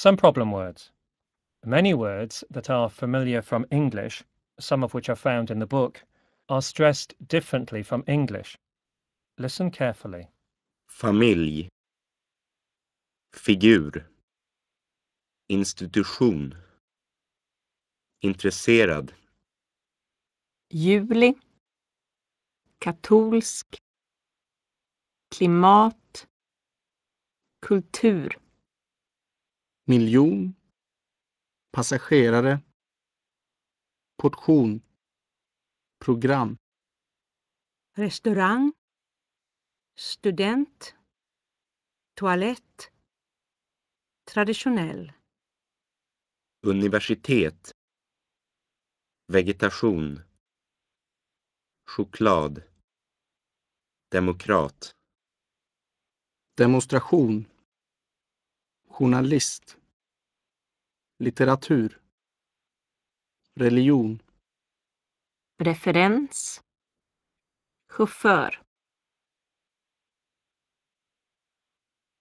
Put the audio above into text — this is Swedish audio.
Some problem words. Many words that are familiar from English, some of which are found in the book, are stressed differently from English. Listen carefully. Familj. Figur. Institution. Intresserad. Juli, katolsk, klimat, kultur. Miljon, passagerare, portion, program. Restaurang, student, toalett, traditionell. Universitet. Vegetation. Choklad. Demokrat. Demonstration, journalist, litteratur, religion. Referens, chaufför.